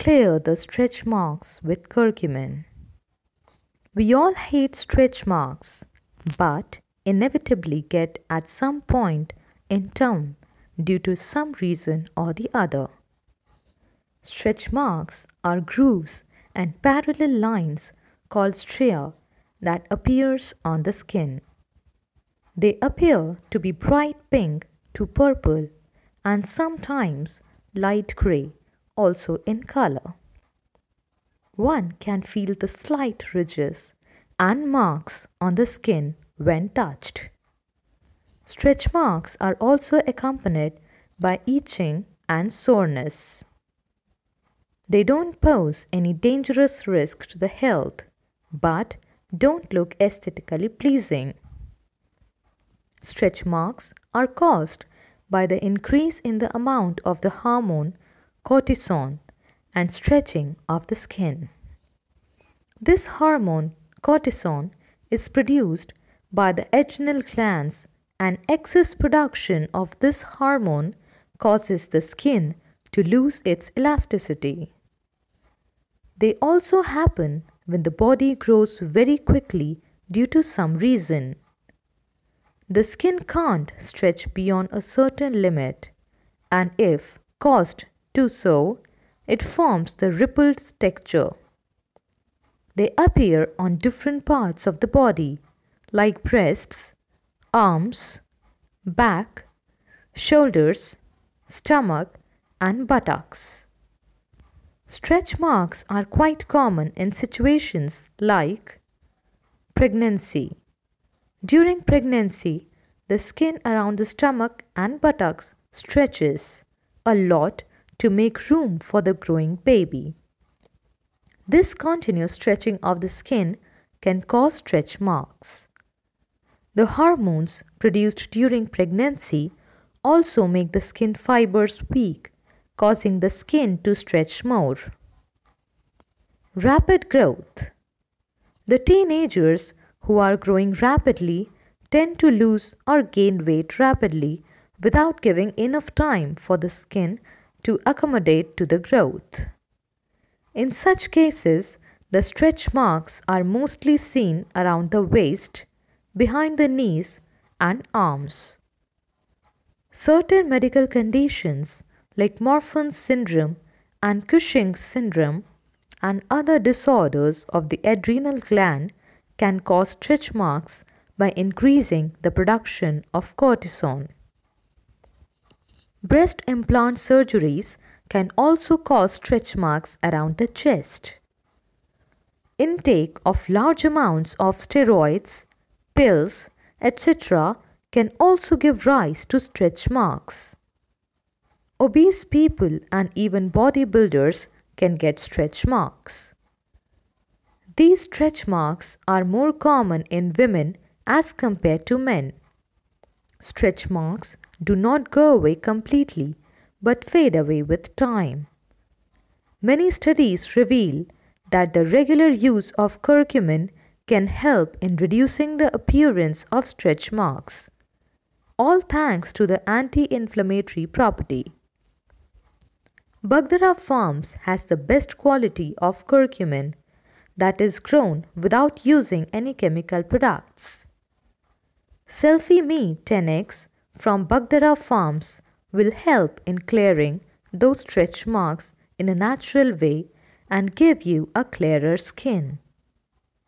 clear the stretch marks with curcumin. We all hate stretch marks, but inevitably get at some point in time due to some reason or the other. Stretch marks are grooves and parallel lines called stria that appears on the skin. They appear to be bright pink to purple and sometimes light gray also in color. One can feel the slight ridges and marks on the skin when touched. Stretch marks are also accompanied by itching and soreness. They don't pose any dangerous risk to the health, but don't look aesthetically pleasing. Stretch marks are caused by the increase in the amount of the hormone cortisone and stretching of the skin. This hormone cortisone is produced by the adrenal glands, and excess production of this hormone causes the skin to lose its elasticity. They also happen when the body grows very quickly due to some reason. The skin can't stretch beyond a certain limit, and if caused to so, it forms the rippled texture. They appear on different parts of the body, like breasts, arms, back, shoulders, stomach, and buttocks. Stretch marks are quite common in situations like pregnancy. During pregnancy, the skin around the stomach and buttocks stretches a lot to make room for the growing baby. This continuous stretching of the skin can cause stretch marks. The hormones produced during pregnancy also make the skin fibers weak, causing the skin to stretch more. Rapid growth. The teenagers who are growing rapidly tend to lose or gain weight rapidly without giving enough time for the skin to accommodate to the growth. In such cases, the stretch marks are mostly seen around the waist, behind the knees, and arms. Certain medical conditions like Marfan's syndrome and Cushing's syndrome and other disorders of the adrenal gland can cause stretch marks by increasing the production of cortisone. Breast implant surgeries can also cause stretch marks around the chest. Intake of large amounts of steroids, pills, etc. can also give rise to stretch marks. Obese people and even bodybuilders can get stretch marks. These stretch marks are more common in women as compared to men. Stretch marks do not go away completely but fade away with time. Many studies reveal that the regular use of curcumin can help in reducing the appearance of stretch marks, all thanks to the anti-inflammatory property. Bagdara Farms has the best quality of curcumin that is grown without using any chemical products. Selfie Me 10X from Bagdara Farms will help in clearing those stretch marks in a natural way and give you a clearer skin.